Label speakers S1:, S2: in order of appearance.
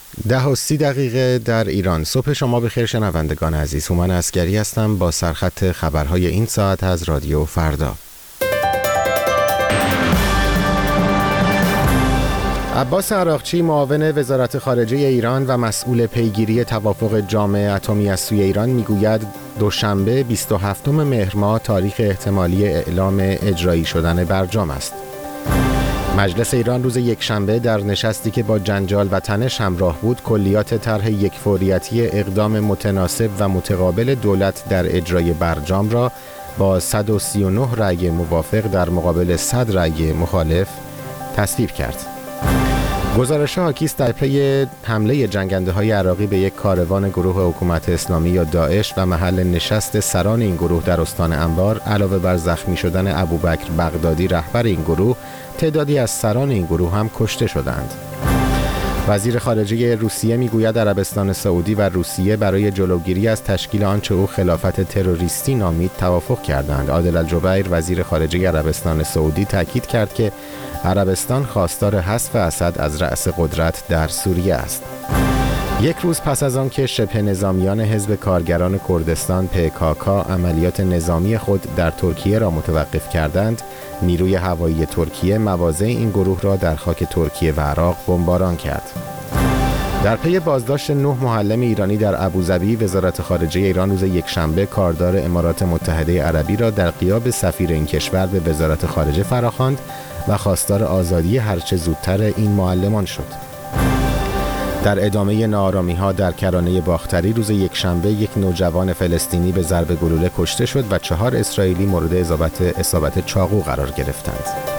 S1: 10:30 در ایران. صبح شما بخیر شنوندگان عزیز. هومن عسگری هستم با سرخط خبرهای این ساعت از رادیو فردا. عباس عراقچی معاون وزارت خارجه ایران و مسئول پیگیری توافق جامع اتمی از سوی ایران میگوید دوشنبه 27 مهر ماه تاریخ احتمالی اعلام اجرایی شدن برجام است. مجلس ایران روز یکشنبه در نشستی که با جنجال و تنش همراه بود کلیات طرح یکفوریتی اقدام متناسب و متقابل دولت در اجرای برجام را با 139 رأی موافق در مقابل 100 رأی مخالف تصویب کرد. گزارش حاکی است در پی حمله جنگنده‌های عراقی به یک کاروان گروه حکومت اسلامی یا داعش و محل نشست سران این گروه در استان انبار، علاوه بر زخمی شدن ابوبکر بغدادی رهبر این گروه، تعدادی از سران این گروه هم کشته شدند. وزیر خارجه روسیه میگوید عربستان سعودی و روسیه برای جلوگیری از تشکیل آنچه او خلافت تروریستی نامید توافق کردند. عادل الجبیر وزیر خارجه عربستان سعودی تاکید کرد که عربستان خواستار حذف اسد از رأس قدرت در سوریه است. یک روز پس از آن که شبه نظامیان حزب کارگران کردستان PKK عملیات نظامی خود در ترکیه را متوقف کردند، نیروی هوایی ترکیه مواضع این گروه را در خاک ترکیه و عراق بمباران کرد. در پی بازداشت 9 معلم ایرانی در ابوظبی، وزارت خارجه ایران روز یکشنبه کاردار امارات متحده عربی را در غیاب سفیر این کشور به وزارت خارجه فراخواند و خواستار آزادی هرچه زودتر این معلمان شد. در ادامه ناآرامی‌ها در کرانه باختری روز یکشنبه یک نوجوان فلسطینی به ضرب گلوله کشته شد و 4 اسرائیلی مورد اصابت چاقو قرار گرفتند.